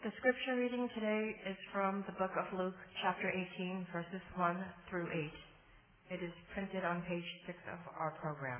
The scripture reading today is from the book of Luke, chapter 18, verses 1 through 8. It is printed on page 6 of our program.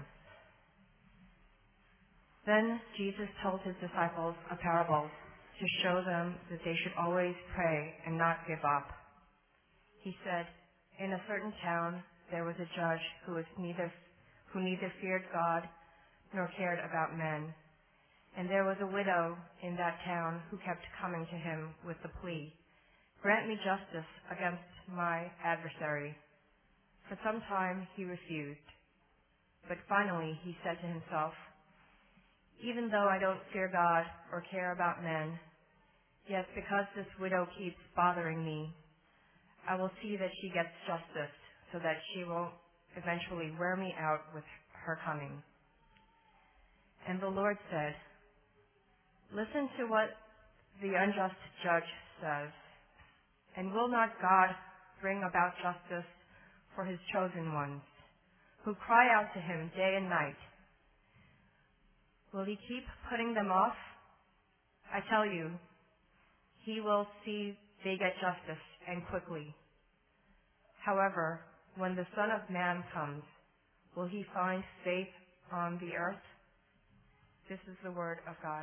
Then Jesus told his disciples a parable to show them that they should always pray and not give up. He said, "In a certain town there was a judge who neither feared God nor cared about men. And there was a widow in that town who kept coming to him with the plea, 'Grant me justice against my adversary.' For some time he refused. But finally he said to himself, 'Even though I don't fear God or care about men, yet because this widow keeps bothering me, I will see that she gets justice so that she will eventually wear me out with her coming.' And the Lord said, 'Listen to what the unjust judge says. And will not God bring about justice for his chosen ones, who cry out to him day and night? Will he keep putting them off? I tell you, he will see they get justice, and quickly. However, when the Son of Man comes, will he find faith on the earth?'" This is the word of God.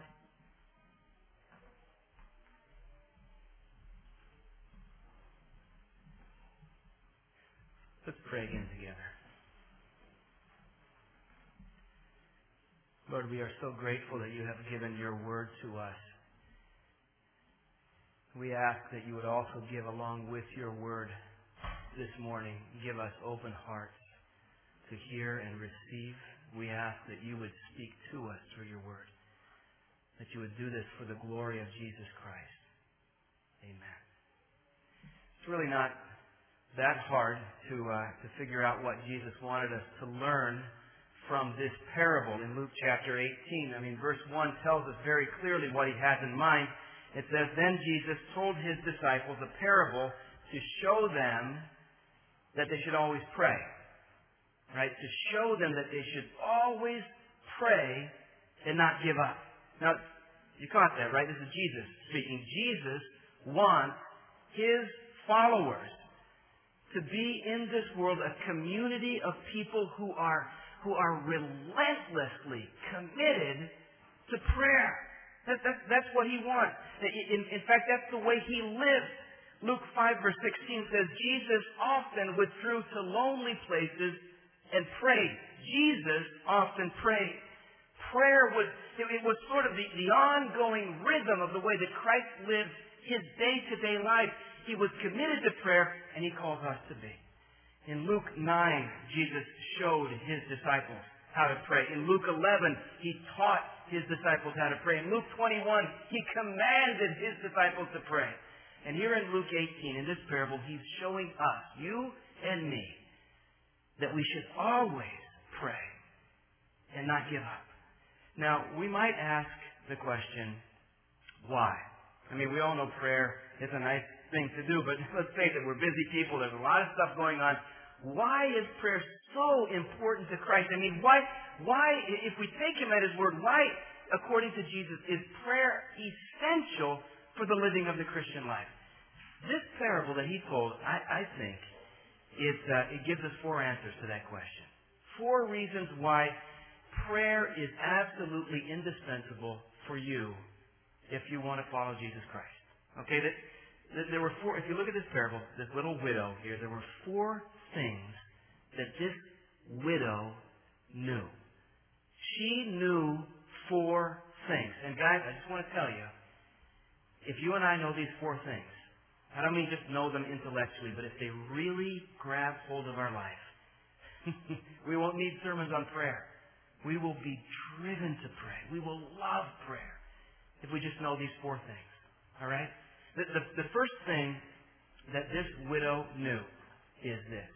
Let's pray again together. Lord, we are so grateful that you have given your word to us. We ask that you would also give along with your word this morning, give us open hearts to hear and receive. We ask that you would speak to us through your word, that you would do this for the glory of Jesus Christ. Amen. It's really not that hard to figure out what Jesus wanted us to learn from this parable in Luke chapter 18. I mean, verse 1 tells us very clearly what he has in mind. It says, "Then Jesus told his disciples a parable to show them that they should always pray." Right? To show them that they should always pray and not give up. Now, you caught that, right? This is Jesus speaking. Jesus wants his followers to be in this world a community of people who are relentlessly committed to prayer. That's what he wants. In fact, that's the way he lived. Luke 5 verse 16 says, Jesus often withdrew to lonely places and prayed. Jesus often prayed. Prayer was sort of the ongoing rhythm of the way that Christ lived his day-to-day life. He was committed to prayer, and he calls us to be. In Luke 9, Jesus showed his disciples how to pray. In Luke 11, he taught his disciples how to pray. In Luke 21, he commanded his disciples to pray. And here in Luke 18, in this parable, he's showing us, you and me, that we should always pray and not give up. Now, we might ask the question, why? I mean, we all know prayer is a nice thing to do, but let's face it, we're busy people. There's a lot of stuff going on. Why is prayer so important to Christ? I mean, why, if we take him at his word, why, according to Jesus, is prayer essential for the living of the Christian life? This parable that he told, I think, it gives us 4 answers to that question. 4 reasons why prayer is absolutely indispensable for you if you want to follow Jesus Christ. Okay, there were 4, if you look at this parable, this little widow here, there were 4 things that this widow knew. She knew 4 things. And guys, I just want to tell you, if you and I know these 4 things, I don't mean just know them intellectually, but if they really grab hold of our life, we won't need sermons on prayer. We will be driven to pray. We will love prayer if we just know these 4 things. All right? The first thing that this widow knew is this.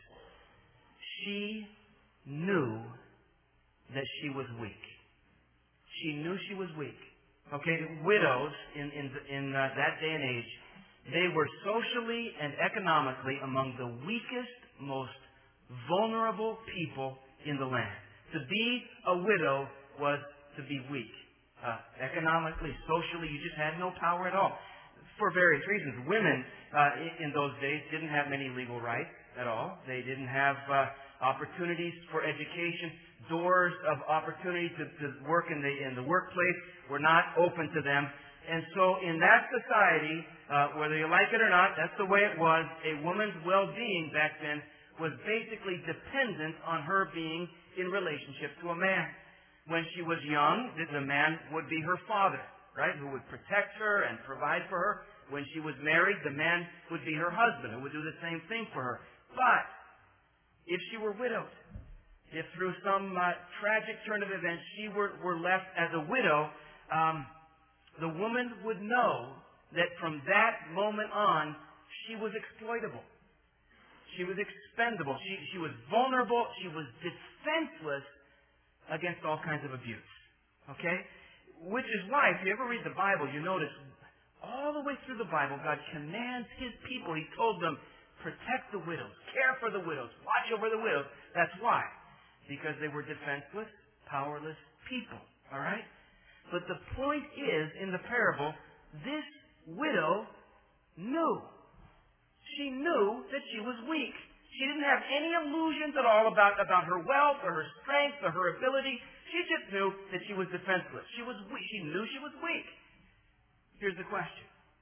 She knew that she was weak. She knew she was weak. Okay? Widows in that day and age, they were socially and economically among the weakest, most vulnerable people in the land. To be a widow was to be weak. Economically, socially, you just had no power at all. for various reasons. Women in those days didn't have many legal rights at all. They didn't have opportunities for education. Doors of opportunity to work in the workplace were not open to them. And so in that society, whether you like it or not, that's the way it was. A woman's well-being back then was basically dependent on her being in relationship to a man. When she was young, the man would be her father, right, who would protect her and provide for her. When she was married, the man would be her husband, who would do the same thing for her. But if she were widowed, if through some tragic turn of events she were left as a widow, the woman would know that from that moment on, she was exploitable. She was expendable. She was vulnerable. She was defenseless against all kinds of abuse. Okay? Which is why, if you ever read the Bible, you notice all the way through the Bible, God commands His people. He told them, protect the widows, care for the widows, watch over the widows. That's why. Because they were defenseless, powerless people. All right? But the point is, in the parable, this widow knew. She knew that she was weak. She didn't have any illusions at all about her wealth or her strength or her ability. She just knew that she was defenseless. She was weak. She knew she was weak. Here's the question.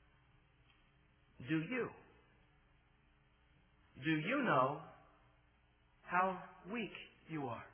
Do you? Do you know how weak you are?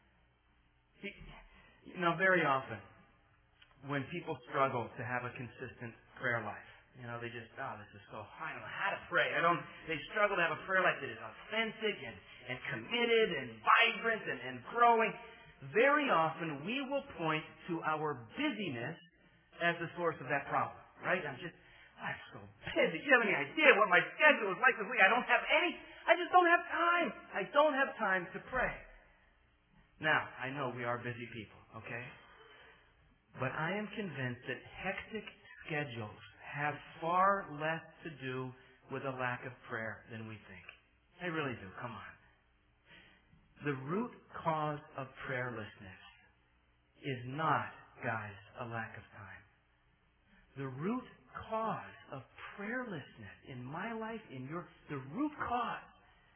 Very often, when people struggle to have a consistent prayer life, they just, this is so hard. I don't know how to pray. They struggle to have a prayer life that is authentic and committed and vibrant and growing. Very often, we will point to our busyness as the source of that problem, right? I'm so busy. You have any idea what my schedule is like this week? I just don't have time. I don't have time to pray. Now, I know we are busy people, okay? But I am convinced that hectic schedules have far less to do with a lack of prayer than we think. They really do. Come on. The root cause of prayerlessness is not, guys, a lack of time. The root cause of prayerlessness in my life, the root cause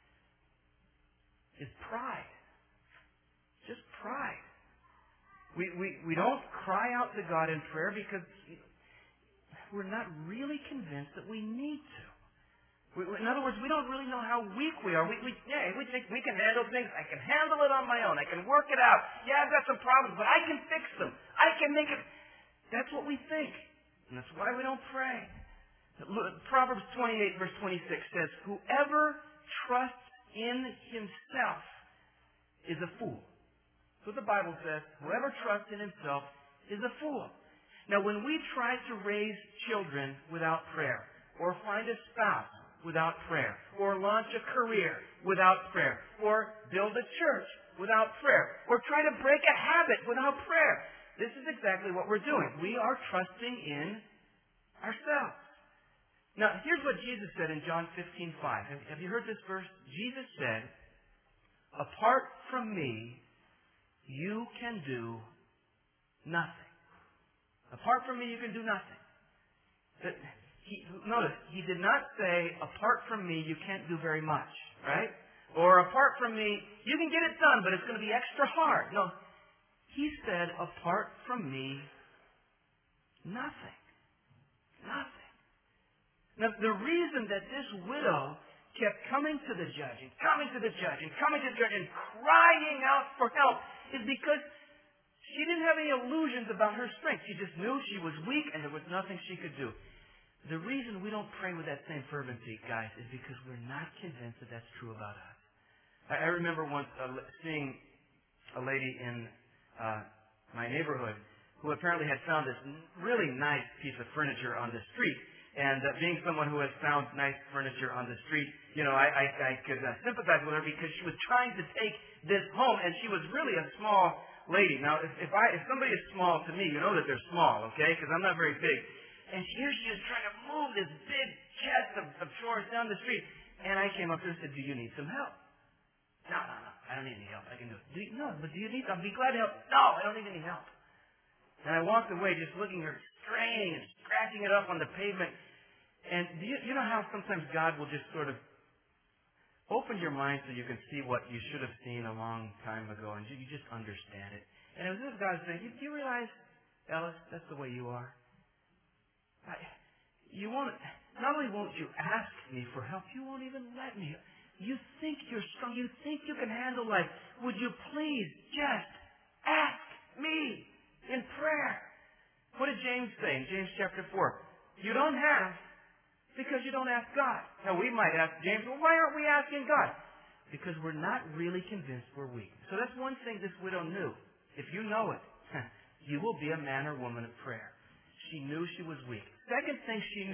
is pride. Just pride. We don't cry out to God in prayer because we're not really convinced that we need to. In other words, we don't really know how weak we are. We think we can handle things. I can handle it on my own. I can work it out. Yeah, I've got some problems, but I can fix them. I can make it. That's what we think. And that's why we don't pray. Proverbs 28, verse 26 says, whoever trusts in himself is a fool. That's what the Bible says. Whoever trusts in himself is a fool. Now, when we try to raise children without prayer, or find a spouse without prayer, or launch a career without prayer, or build a church without prayer, or try to break a habit without prayer, this is exactly what we're doing. We are trusting in ourselves. Now, here's what Jesus said in John 15:5. Have you heard this verse? Jesus said, apart from me, you can do nothing. Apart from me, you can do nothing. Notice, he did not say, apart from me, you can't do very much, right? Or apart from me, you can get it done, but it's going to be extra hard. No, he said, apart from me, nothing. Nothing. Now, the reason that this widow kept coming to the judge and coming to the judge and coming to the judge and crying out for help is because she didn't have any illusions about her strength. She just knew she was weak and there was nothing she could do. The reason we don't pray with that same fervency, guys, is because we're not convinced that that's true about us. I remember once seeing a lady in my neighborhood who apparently had found this really nice piece of furniture on the street. And being someone who has found nice furniture on the street, I could sympathize with her because she was trying to take this home, and she was really a small lady. Now, if somebody is small to me, you know that they're small, okay? Because I'm not very big. And here she is trying to move this big chest of drawers down the street. And I came up to her and said, do you need some help? No, I don't need any help. I can do it. No, but do you need? I'll be glad to help. No, I don't need any help. And I walked away just looking at her, straining and scratching it up on the pavement. And you know how sometimes God will just sort of open your mind so you can see what you should have seen a long time ago, and you just understand it. And it was as God saying, do you realize, Ellis, that's the way you are? You won't, not only won't you ask me for help, you won't even let me. You think you're strong. You think you can handle life. Would you please just ask me in prayer? What did James say in James chapter 4? You don't have because you don't ask God. Now we might ask James, well, why aren't we asking God? Because we're not really convinced we're weak. So that's one thing this widow knew. If you know it, you will be a man or woman of prayer. She knew she was weak. Second thing she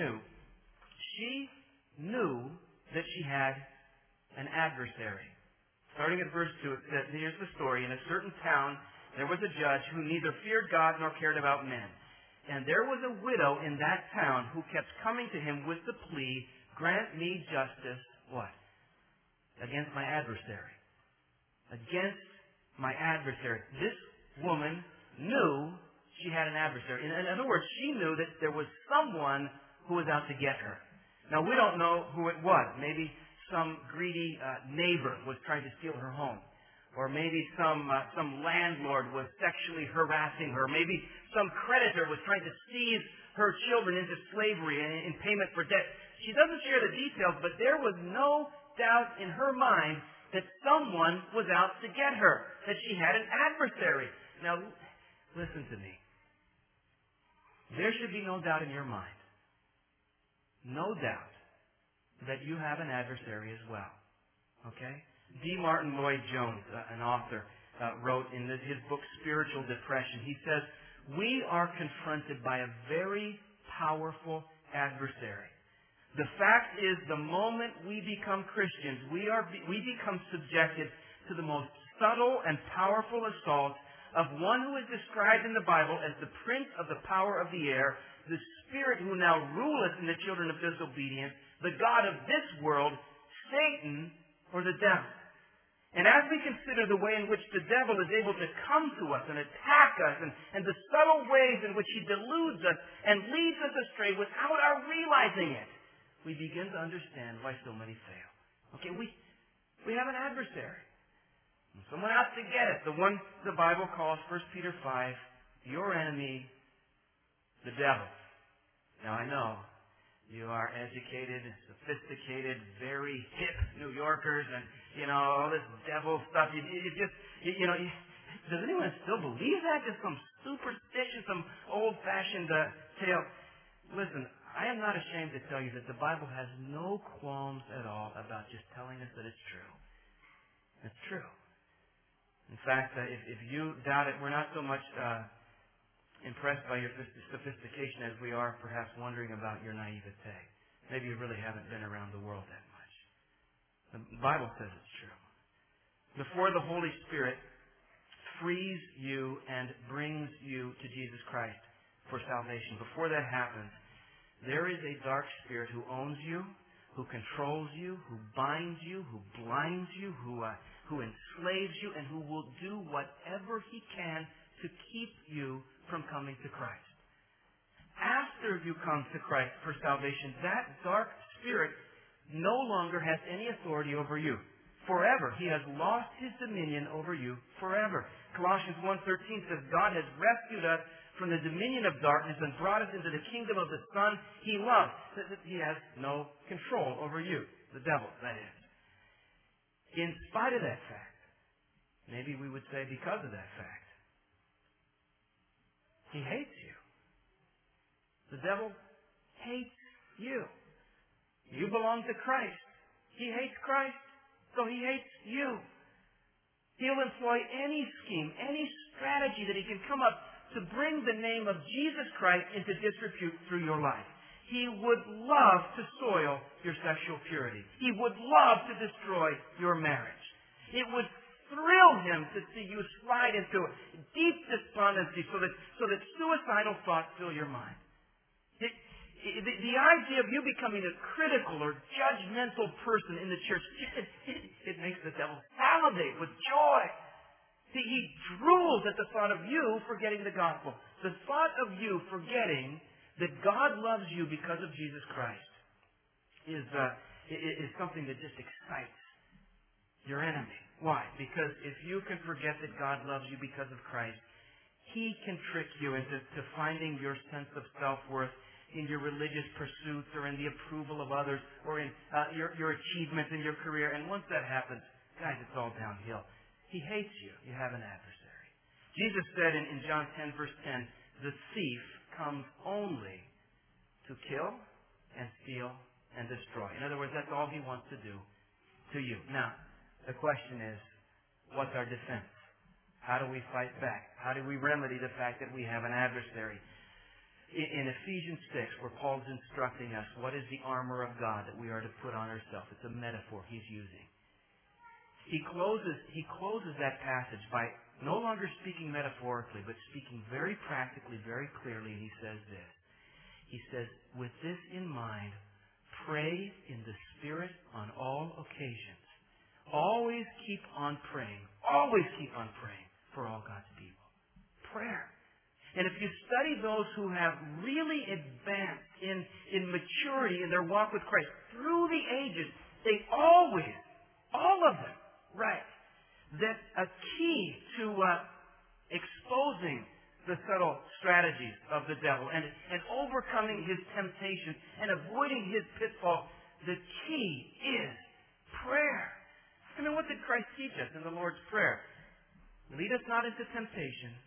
knew that she had an adversary. Starting at verse 2, it says, here's the story. In a certain town, there was a judge who neither feared God nor cared about men. And there was a widow in that town who kept coming to him with the plea, grant me justice, what? Against my adversary. Against my adversary. This woman knew she had an adversary. In other words, she knew that there was someone who was out to get her. Now, we don't know who it was. Maybe some greedy neighbor was trying to steal her home. Or maybe some landlord was sexually harassing her. Maybe some creditor was trying to seize her children into slavery in payment for debt. She doesn't share the details, but there was no doubt in her mind that someone was out to get her, that she had an adversary. Now, listen to me. There should be no doubt in your mind, no doubt, that you have an adversary as well. Okay? D. Martin Lloyd-Jones, an author, wrote in his book Spiritual Depression, he says, we are confronted by a very powerful adversary. The fact is, the moment we become Christians, we become subjected to the most subtle and powerful assault of one who is described in the Bible as the prince of the power of the air, the spirit who now ruleth in the children of disobedience, the god of this world, Satan, or the devil. And as we consider the way in which the devil is able to come to us and attack us and the subtle ways in which he deludes us and leads us astray without our realizing it, we begin to understand why so many fail. Okay, we have an adversary. Someone out to get it. The one the Bible calls, 1 Peter 5, your enemy, the devil. Now I know you are educated, sophisticated, very hip New Yorkers, and all this devil stuff. Does anyone still believe that? Just some superstition, some old-fashioned tale. Listen, I am not ashamed to tell you that the Bible has no qualms at all about just telling us that it's true. It's true. In fact, if you doubt it, we're not so much impressed by your sophistication as we are perhaps wondering about your naivete. Maybe you really haven't been around the world that much. The Bible says it's true. Before the Holy Spirit frees you and brings you to Jesus Christ for salvation, before that happens, there is a dark spirit who owns you, who controls you, who binds you, who blinds you, who enslaves you, and who will do whatever he can to keep you from coming to Christ. After you come to Christ for salvation, that dark spirit no longer has any authority over you. Forever. He has lost his dominion over you forever. Colossians 1:13 says, God has rescued us from the dominion of darkness and brought us into the kingdom of the Son he loves. He has no control over you. The devil, that is. In spite of that fact, maybe we would say because of that fact, he hates you. The devil hates you. You belong to Christ. He hates Christ, so he hates you. He'll employ any scheme, any strategy that he can come up to bring the name of Jesus Christ into disrepute through your life. He would love to soil your sexual purity. He would love to destroy your marriage. It would thrill him to see you slide into deep despondency so that suicidal thoughts fill your mind. The idea of you becoming a critical or judgmental person in the church, it makes the devil salivate with joy. He drools at the thought of you forgetting the gospel. The thought of you forgetting that God loves you because of Jesus Christ. is something that just excites your enemy. Why? Because if you can forget that God loves you because of Christ, He can trick you into finding your sense of self-worth in your religious pursuits or in the approval of others or in your achievements in your career. And once that happens, guys, it's all downhill. He hates you. You have an adversary. Jesus said in John 10, verse 10, the thief comes only to kill and steal and destroy. In other words, that's all he wants to do to you. Now, the question is, what's our defense? How do we fight back? How do we remedy the fact that we have an adversary? In Ephesians 6, where Paul's instructing us, what is the armor of God that we are to put on ourselves? It's a metaphor he's using. He closes that passage by no longer speaking metaphorically, but speaking very practically, very clearly, and he says this. He says, with this in mind, pray in the Spirit on all occasions. Always keep on praying. Always keep on praying for all God's people. Prayer. And if you study those who have really advanced in maturity in their walk with Christ through the ages, they always, all of them, write that a key to exposing the subtle strategies of the devil and overcoming his temptation and avoiding his pitfall, the key is prayer. I mean, what did Christ teach us in the Lord's Prayer? Lead us not into temptation.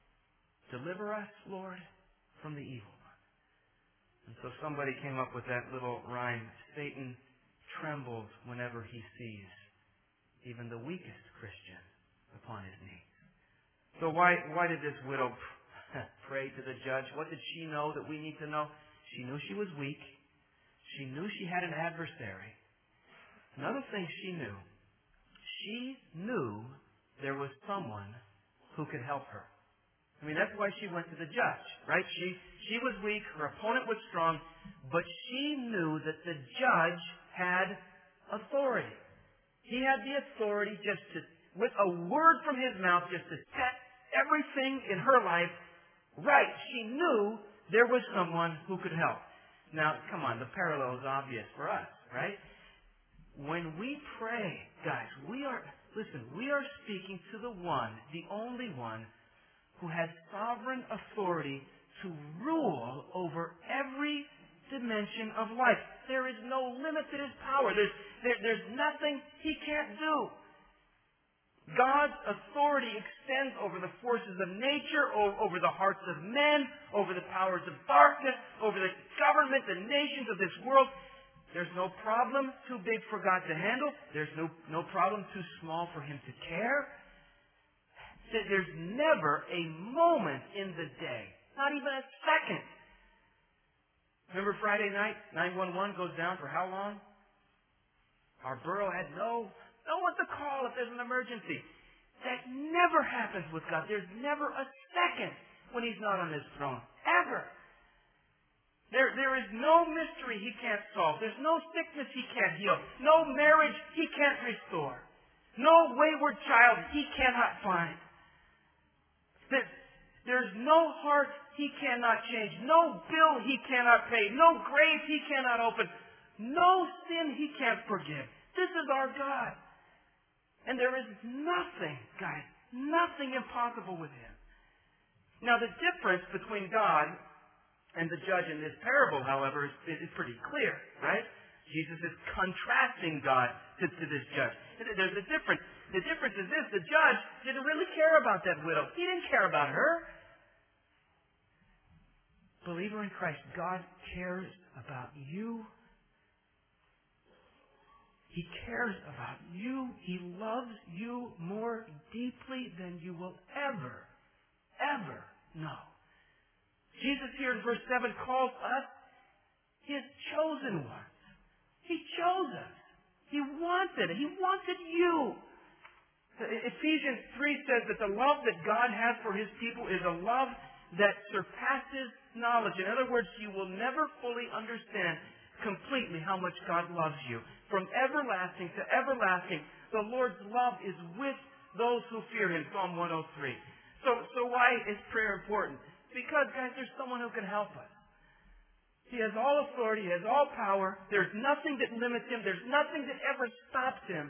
Deliver us, Lord, from the evil one. And so somebody came up with that little rhyme. Satan trembles whenever he sees even the weakest Christian upon his knees. So why did this widow pray to the judge? What did she know that we need to know? She knew she was weak. She knew she had an adversary. Another thing she knew there was someone who could help her. I mean, that's why she went to the judge, right? She was weak, her opponent was strong, but she knew that the judge had authority. He had the authority just to, with a word from his mouth, just to set everything in her life right. She knew there was someone who could help. Now, come on, the parallel is obvious for us, right? When we pray, guys, we are speaking to the one, the only one, who has sovereign authority to rule over every dimension of life. There is no limit to his power. There's nothing he can't do. God's authority extends over the forces of nature, over the hearts of men, over the powers of darkness, over the government, the nations of this world. There's no problem too big for God to handle. There's no problem too small for him to care. There's never a moment in the day, not even a second. Remember Friday night, 911 goes down for how long? Our borough had no one to call if there's an emergency. That never happens with God. There's never a second when he's not on his throne. Ever. There is no mystery he can't solve. There's no sickness he can't heal. No marriage he can't restore. No wayward child he cannot find. There's no heart he cannot change. No bill he cannot pay. No grave he cannot open. No sin he can't forgive. This is our God. And there is nothing, guys, nothing impossible with him. Now, the difference between God and the judge in this parable, however, is pretty clear, right? Jesus is contrasting God to this judge. There's a difference. The difference is this. The judge didn't really care about that widow. He didn't care about her. Believer in Christ, God cares about you. He cares about you. He loves you more deeply than you will ever know. Jesus here in verse 7 calls us his chosen ones. He chose us. He wanted it. He wanted you. Ephesians 3 says that the love that God has for his people is a love that surpasses knowledge. In other words, you will never fully understand completely how much God loves you. From everlasting to everlasting, the Lord's love is with those who fear him. Psalm 103. So why is prayer important? Because, guys, there's someone who can help us. He has all authority. He has all power. There's nothing that limits him. There's nothing that ever stops him.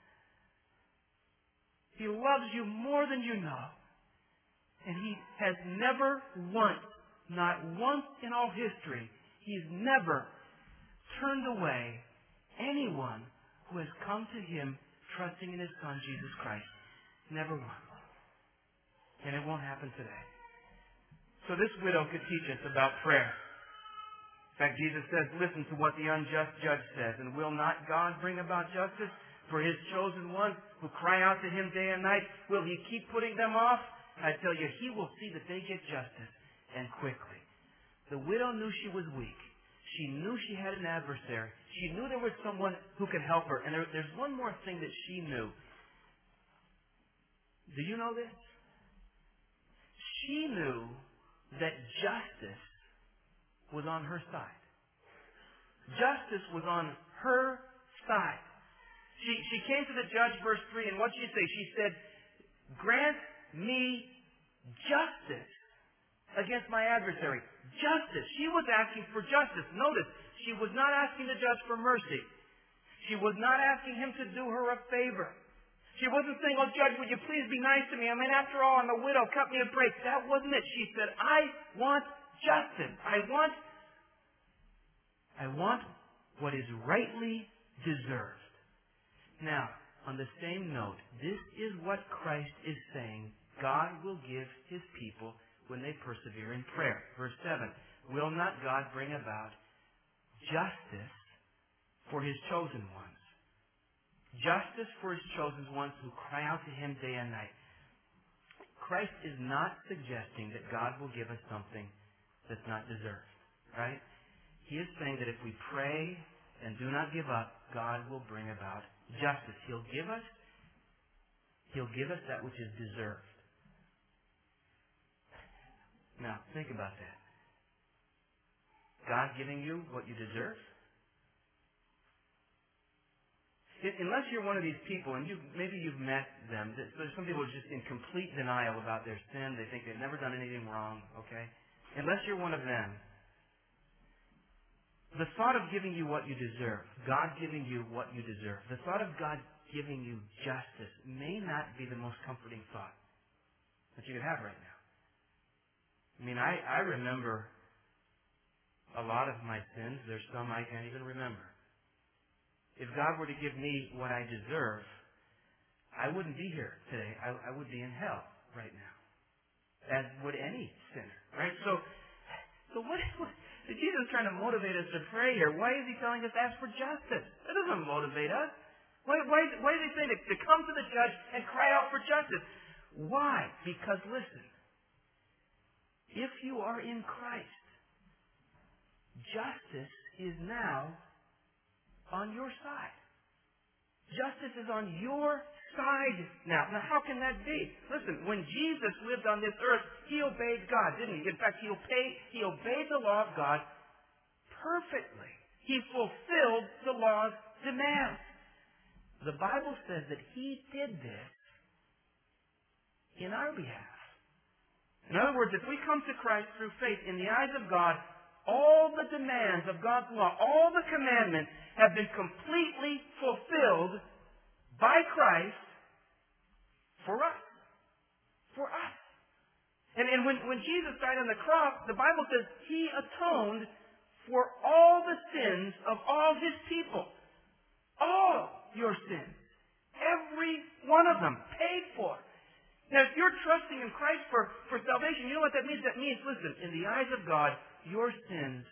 He loves you more than you know. And He has never once, not once in all history, He's never turned away anyone who has come to Him trusting in His Son, Jesus Christ. Never once. And it won't happen today. So this widow could teach us about prayer. In fact, Jesus says, listen to what the unjust judge says. And will not God bring about justice for His chosen ones who cry out to Him day and night? Will He keep putting them off? I tell you, He will see that they get justice, and quickly. The widow knew she was weak. She knew she had an adversary. She knew there was someone who could help her. And there's one more thing that she knew. Do you know this? She knew that justice was on her side. Justice was on her side. She came to the judge, verse 3, and what did she say? She said, grant me justice against my adversary. Justice. She was asking for justice. Notice, she was not asking the judge for mercy. She was not asking him to do her a favor. She wasn't saying, oh, judge, would you please be nice to me? I mean, after all, I'm a widow. Cut me a break. That wasn't it. She said, I want justice. I want what is rightly deserved. Now, on the same note, this is what Christ is saying God will give His people when they persevere in prayer. Verse 7, will not God bring about justice for His chosen ones? Justice for His chosen ones who cry out to Him day and night. Christ is not suggesting that God will give us something that's not deserved. Right? He is saying that if we pray and do not give up, God will bring about justice. He'll give us that which is deserved. Now, think about that. God giving you what you deserve? Unless you're one of these people, and maybe you've met them, there's some people who are just in complete denial about their sin. They think they've never done anything wrong, okay? Unless you're one of them, the thought of giving you what you deserve, God giving you what you deserve, the thought of God giving you justice may not be the most comforting thought that you could have right now. I mean, I remember a lot of my sins. There's some I can't even remember. If God were to give me what I deserve, I wouldn't be here today. I would be in hell right now, as would any sinner, right? So what is Jesus trying to motivate us to pray here? Why is He telling us to ask for justice? That doesn't motivate us. Why is He saying to come to the judge and cry out for justice? Why? Because listen, if you are in Christ, justice is now on your side. Justice is on your side now. Now, how can that be? Listen, when Jesus lived on this earth, He obeyed God, didn't He? In fact, He obeyed the law of God perfectly. He fulfilled the law's demands. The Bible says that He did this in our behalf. In other words, if we come to Christ through faith, in the eyes of God, all the demands of God's law, all the commandments have been completely fulfilled by Christ for us. For us. And when Jesus died on the cross, the Bible says He atoned for all the sins of all His people. All your sins. Every one of them paid for. Now, if you're trusting in Christ for salvation, you know what that means? That means, listen, in the eyes of God, your sins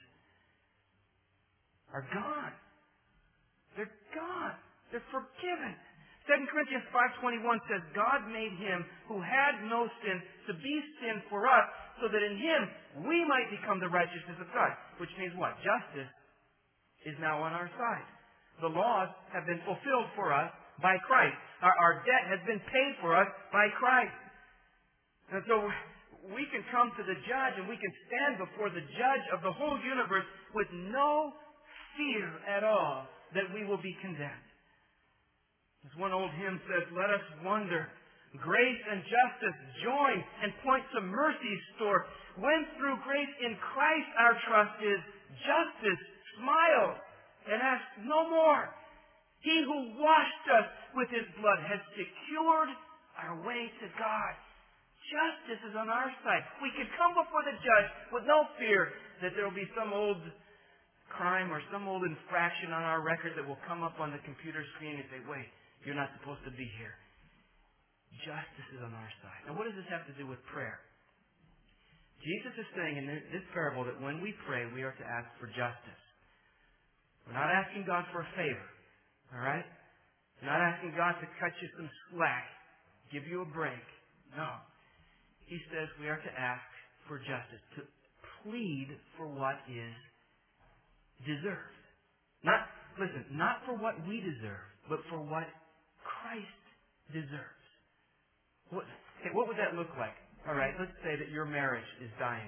are gone. They're gone. They're forgiven. 2 Corinthians 5:21 says, God made Him who had no sin to be sin for us, so that in Him we might become the righteousness of God. Which means what? Justice is now on our side. The laws have been fulfilled for us by Christ. Our debt has been paid for us by Christ. And so we can come to the judge and we can stand before the judge of the whole universe with no fear at all that we will be condemned. As one old hymn says, let us wonder Grace and justice join and point to mercy's store. When through grace in Christ our trust is, justice smiles and asks no more. He who washed us with his blood has secured our way to God. Justice is on our side. We can come before the judge with no fear that there will be some old crime or some old infraction on our record that will come up on the computer screen and say, wait, you're not supposed to be here. Justice is on our side. Now, what does this have to do with prayer? Jesus is saying in this parable that when we pray, we are to ask for justice. We're not asking God for a favor. All right? We're not asking God to cut you some slack, give you a break. No. He says we are to ask for justice, to plead for what is deserved. Not for what we deserve, but for what Christ deserves. What would that look like? All right, let's say that your marriage is dying.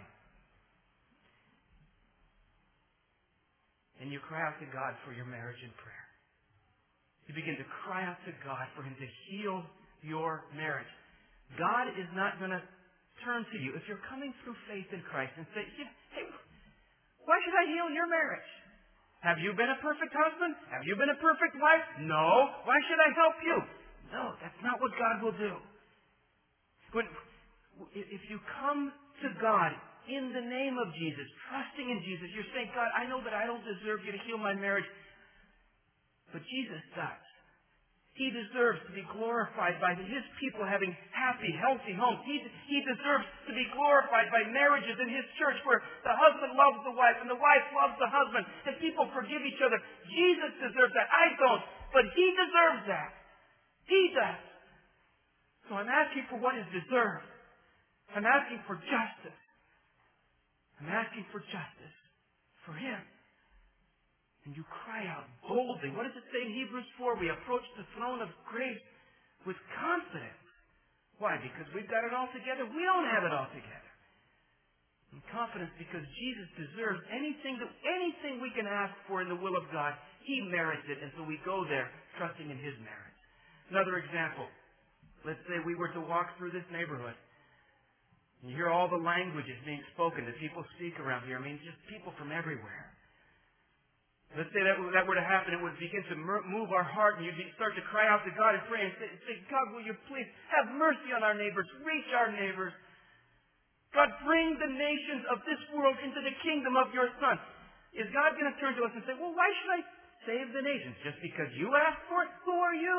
And you cry out to God for your marriage in prayer. You begin to cry out to God for Him to heal your marriage. God is not going to turn to you if you're coming through faith in Christ and say, hey, why should I heal your marriage? Have you been a perfect husband? Have you been a perfect wife? No. Why should I help you? No, that's not what God will do. If you come to God in the name of Jesus, trusting in Jesus, you're saying, God, I know that I don't deserve you to heal my marriage, but Jesus does. He deserves to be glorified by His people having happy, healthy homes. He deserves to be glorified by marriages in His church where the husband loves the wife and the wife loves the husband and people forgive each other. Jesus deserves that. I don't, but He deserves that. He does. So I'm asking for what is deserved. I'm asking for justice. I'm asking for justice for Him. And you cry out boldly. What does it say in Hebrews 4? We approach the throne of grace with confidence. Why? Because we've got it all together? We don't have it all together. And confidence because Jesus deserves anything we can ask for in the will of God. He merits it, and so we go there trusting in His merits. Another example. Let's say we were to walk through this neighborhood. And you hear all the languages being spoken that people speak around here. I mean, just people from everywhere. Let's say that were to happen. It would begin to move our heart, and you'd start to cry out to God and pray and say, God, will you please have mercy on our neighbors, reach our neighbors. God, bring the nations of this world into the kingdom of your Son. Is God going to turn to us and say, well, why should I save the nations? Just because you asked for it? Who are you?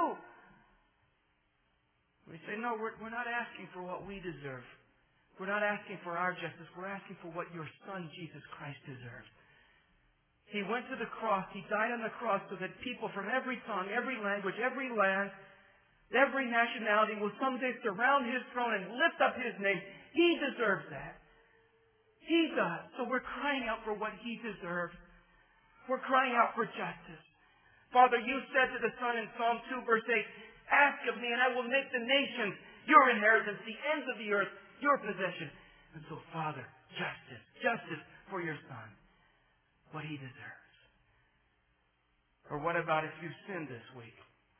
We say, no, we're not asking for what we deserve. We're not asking for our justice. We're asking for what your Son, Jesus Christ, deserves. He went to the cross. He died on the cross so that people from every tongue, every language, every land, every nationality will someday surround His throne and lift up His name. He deserves that. He does. So we're crying out for what He deserves. We're crying out for justice. Father, you said to the Son in Psalm 2 verse 8, ask of me and I will make the nations your inheritance, the ends of the earth your possession. And so, Father, justice for your Son. What He deserves. Or what about if you've sinned this week?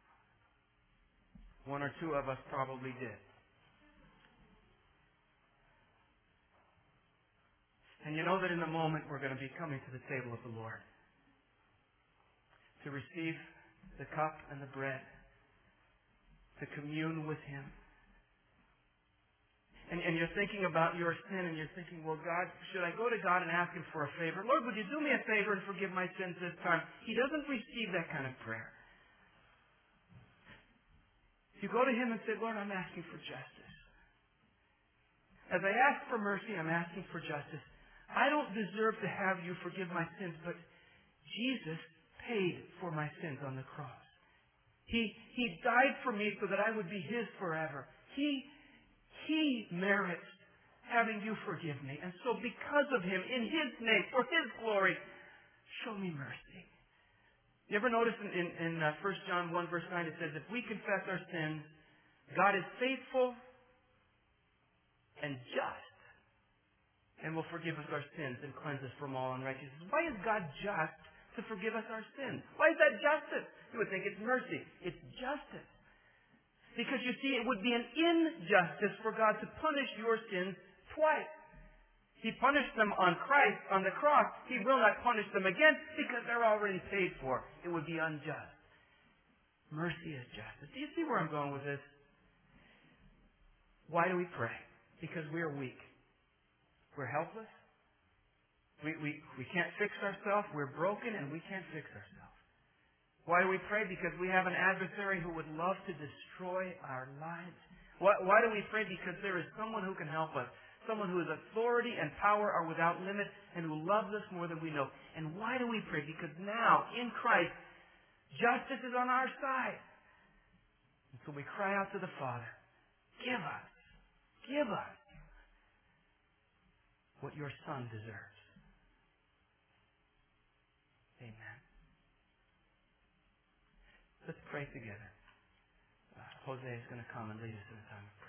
One or two of us probably did. And you know that in a moment we're going to be coming to the table of the Lord to receive the cup and the bread, to commune with Him. And you're thinking about your sin, and you're thinking, well, God, should I go to God and ask Him for a favor? Lord, would you do me a favor and forgive my sins this time? He doesn't receive that kind of prayer. You go to Him and say, Lord, I'm asking for justice. As I ask for mercy, I'm asking for justice. I don't deserve to have you forgive my sins, but Jesus paid for my sins on the cross. He died for me so that I would be His forever. He merits having you forgive me. And so because of Him, in His name, for His glory, show me mercy. You ever notice in 1 John 1 verse 9 it says, if we confess our sins, God is faithful and just and will forgive us our sins and cleanse us from all unrighteousness. Why is God just to forgive us our sins? Why is that justice? You would think it's mercy. It's justice. Because you see, it would be an injustice for God to punish your sins twice. He punished them on Christ, on the cross. He will not punish them again because they're already paid for. It would be unjust. Mercy is justice. Do you see where I'm going with this? Why do we pray? Because we are weak. We're helpless. We can't fix ourselves. We're broken and we can't fix ourselves. Why do we pray? Because we have an adversary who would love to destroy our lives. Why do we pray? Because there is someone who can help us. Someone whose authority and power are without limit and who loves us more than we know. And why do we pray? Because now, in Christ, justice is on our side. And so we cry out to the Father, give us what your Son deserves. Amen. Let's pray together. Jose is going to come and lead us in a time of prayer.